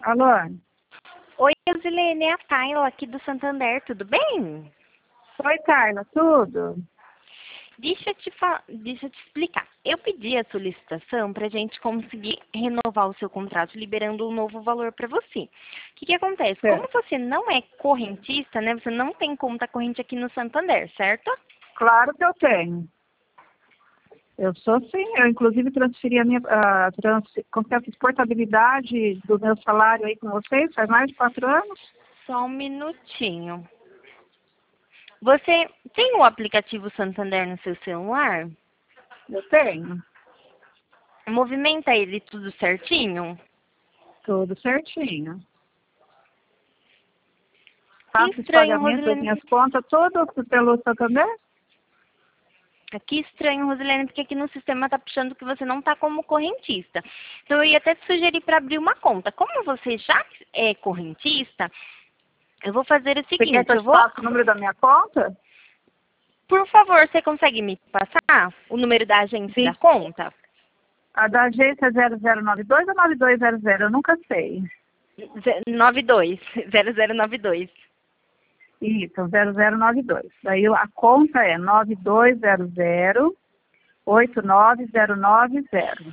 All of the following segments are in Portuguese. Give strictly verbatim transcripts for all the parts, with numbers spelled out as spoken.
Alô? Oi, Rosilene, é a Tayla aqui do Santander, tudo bem? Oi, Carla, tudo? Deixa eu te, fa... Deixa eu te explicar. Eu pedi a solicitação para a gente conseguir renovar o seu contrato, liberando um novo valor para você. O que, que acontece? Como Certo. você não é correntista, né? Você não tem conta corrente aqui no Santander, certo? Claro que eu tenho. Eu sou sim, eu inclusive transferi a minha, a trans, como que é, fiz portabilidade do meu salário aí com vocês, faz mais de quatro anos. Só um minutinho. Você tem o aplicativo Santander no seu celular? Eu tenho, Movimenta ele tudo certinho? tudo certinho. Que Faço os estranho, pagamentos das Rosilene. minhas contas, tudo pelo Santander. Que estranho, Rosilene, porque aqui no sistema tá puxando que você não tá como correntista. Então eu ia até te sugerir para abrir uma conta. Como você já é correntista, eu vou fazer o Você quer seguinte, que eu eu te vou... passe o número da minha conta? Por favor, você consegue me passar o número da agência Sim. da conta? A da agência é zero zero nove dois ou nove dois zero zero, eu nunca sei. noventa e dois, zero zero nove dois. Isso, zero zero nove dois. Daí a conta é nove dois zero zero oito nove zero nove zero.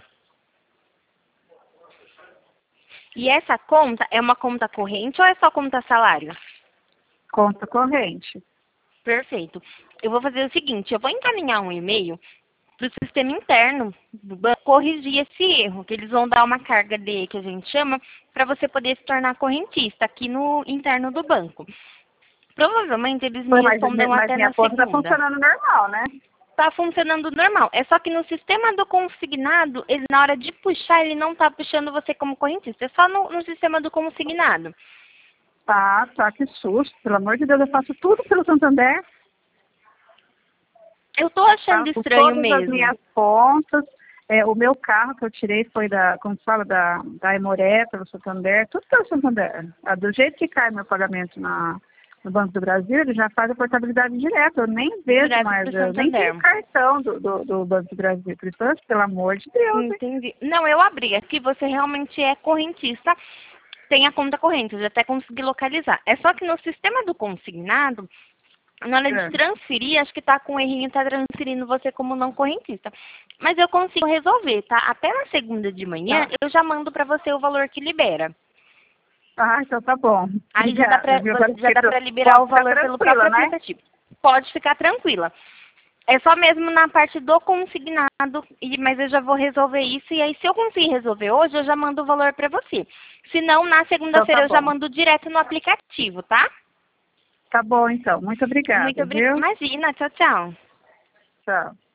E essa conta é uma conta corrente ou é só conta salário? Conta corrente. Perfeito. Eu vou fazer o seguinte, eu vou encaminhar um e-mail para o sistema interno do banco corrigir esse erro, que eles vão dar uma carga de, que a gente chama, para você poder se tornar correntista aqui no interno do banco. Provavelmente eles me Foi, mas, respondam mas até minha na conta está segunda. funcionando normal, né? Está funcionando normal. É só que no sistema do consignado, ele, na hora de puxar, ele não está puxando você como correntista. É só no, no sistema do consignado. Tá, tá, que susto. Pelo amor de Deus, eu faço tudo pelo Santander. Eu tô achando Tá? Com estranho todas as mesmo. minhas contas. É, o meu carro que eu tirei foi da, como se fala, da, da Aimoré, pelo Santander, tudo pelo Santander. Ah, do jeito que cai meu pagamento na, no Banco do Brasil, ele já faz a portabilidade direta. Eu nem vejo Direto mais, pro eu nem Santander. tenho cartão do, do, do Banco do Brasil. Por isso, pelo amor de Deus, hein? Entendi. Não, eu abri. Aqui você realmente é correntista, tem a conta corrente, eu já até consegui localizar. É só que no sistema do consignado, na hora de É. transferir, acho que tá com um errinho, tá transferindo você como não correntista. Mas eu consigo resolver, tá? Até na segunda de manhã, Tá. eu já mando pra você o valor que libera. Ah, então tá bom. Aí já dá pra, Obrigada, viu? Agora já dá fiquei- pra liberar o Posso ficar valor pelo tranquila, próprio né? aplicativo. Pode ficar tranquila. É só mesmo na parte do consignado, e- mas eu já vou resolver isso. E aí, se eu conseguir resolver hoje, eu já mando o valor para você. Se não, na Então segunda-feira tá eu já bom. mando direto no aplicativo, tá? Tá bom, então. Muito Muito obrigada, obrigada. viu? Imagina, tchau, tchau. Tchau.